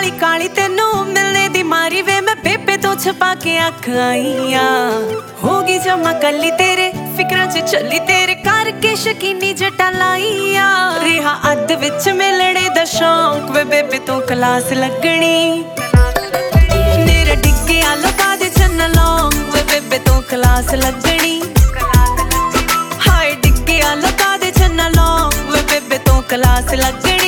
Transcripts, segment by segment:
काली काली तेनू मिलने दी मारी वे मैं बेबे तो छुपा के अख आई होगी जमा कली तेरे फिक्रां च चली तेरे करके शकीनी जटा लाई रिहा अद विच मिलने दा शौक वे बेबे तो क्लास लगनी मेरा डिग्गे लगा दे चन्ना लौंग वे बेबे तो क्लास लगनी हाय डिग्गे लगा दे चन्ना लौंग वे बेबे तो क्लास लगनी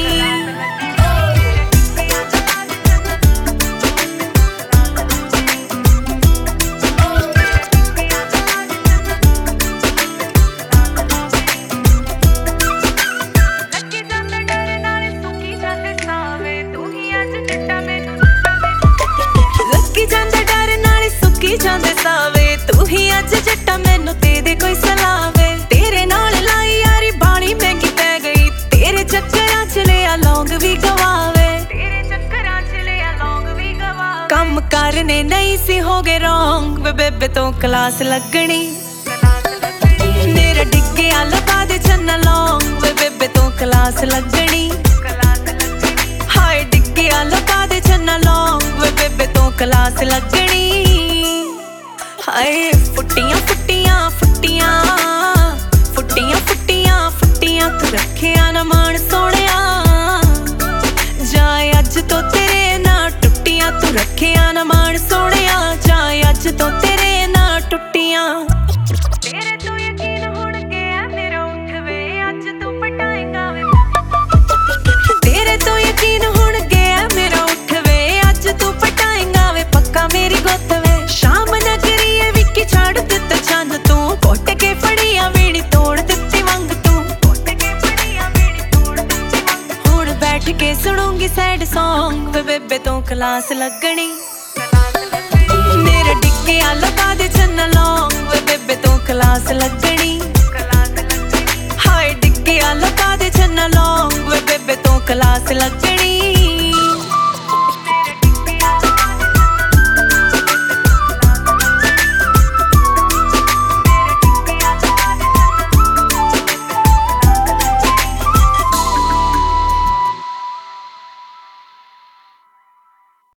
ਜਾਂਦੇ ਸਾਵੇ ਤੂੰ ਹੀ ਅੱਜ ਜੱਟਾ ਮੈਨੂੰ ਤੇ ਦੇ ਕੋਈ ਸਲਾਵੇ ਤੇਰੇ ਨਾਲ ਲਾਈ ਯਾਰੀ ਬਾਣੀ ਮਹਿੰਗੀ ਪੈ ਗਈ ਤੇਰੇ ਚੱਕਰਾਂ ਚ ਲਿਆ ਲੌਂਗ ਵੀ ਗਵਾਵੇ ਕੰਮ ਕਰਨੇ ਨਹੀਂ ਸੀ ਹੋ ਗਏ ਰੌਂਗ ਵੇ ਬੇਬੇ ਤੋਂ ਕਲਾਸ ਲੱਗਣੀ ਮੇਰਾ ਡਿੱਗਿਆ ਲਗਾ ਦੇ ਚੰਨਾ ਲੌਂਗ ਵੇ ਬੇਬੇ ਤੋਂ ਕਲਾਸ ਲੱਗਣੀ ਹਾਏ ਡਿੱਗਿਆ ਲਗਾ ਦੇ ਚੰਨਾ ਲੌਂਗ ਵੇ ਬੇਬੇ ਤੋਂ ਕਲਾਸ ਲੱਗਣੀ ਹਾਏ ਫੁੱਟੀਆਂ ਫੁੱਟੀਆਂ ਫੁੱਟੀਆਂ ਫੁੱਟੀਆਂ ਫੁੱਟੀਆਂ ਫੁੱਟੀਆਂ ਤੂੰ ਰੱਖਿਆ ਨਾ ਮਾਣ ਸੋਹਣਿਆ ਜਾਏ ਅੱਜ ਤੋਂ ਤੇਰੇ ਨਾਲ ਟੁੱਟੀਆਂ ਤੂੰ ਰੱਖਿਆ ਨਾ ਮਾਣ ਸੋਹਣਿਆ ਜਾਏ ਅੱਜ ਤੋਂ ਤੇਰੇ ਨਾਲ ਟੁੱਟੀਆਂ ਤੇਰੇ ਤੋਂ ਯਕੀਨ ਹੁਣ ਗਿਆ ਮੇਰਾ ਉੱਠ ਵੇ ਅੱਜ ਤੂੰ ਪਟਾਏਂਗਾ ਵੇ ਤੇਰੇ ਤੋਂ ਯਕੀਨ ਹੁਣ ਗਿਆ ਮੇਰਾ ਉੱਠ ਵੇ ਅੱਜ ਤੂੰ ਪਟਾਏਂਗਾ ਵੇ ਪੱਕਾ ਮੇਰੀ ਗੁੱਤ ਵੇ ਸ਼ਾਮ ਨਗਰੀ ਵਿਕੀ ਛੱਡ ਦਿੱਤਾ ਚੰਨ ਤੂੰ ਘੁੱਟ ਕੇ ਫੜੀਆਂ ਵੇਣੀ ਤੋੜ ਦਿੱਤੀ ਵੰਗ ਤੂੰ ਘੁੱਟ ਕੇ ਫੜੀਆਂ ਵੇਣੀ ਤੋੜ ਦਿੱਤੀ ਵੰਗ ਹੁਣ ਬੈਠ ਕੇ ਸੁਣੂੰਗੀ ਸੈਡ ਸੌਂਗ ਵੇ ਬੇਬੇ ਤੋਂ ਕਲਾਸ ਲੱਗਣੀ ਮੇਰਾ ਡਿੱਗਿਆ ਲਗਾ ਦੇ ਚੰਨਾ ਲੌਂਗ ਵੇ ਬੇਬੇ ਤੋਂ ਕਲਾਸ ਲੱਗਣੀ ਹਾਏ ਡਿੱਗਿਆ ਲਗਾ ਦੇ ਚੰਨਾ ਲੌਂਗ ਵੇ ਬੇਬੇ ਤੋਂ ਕਲਾਸ ਲੱਗਣੀ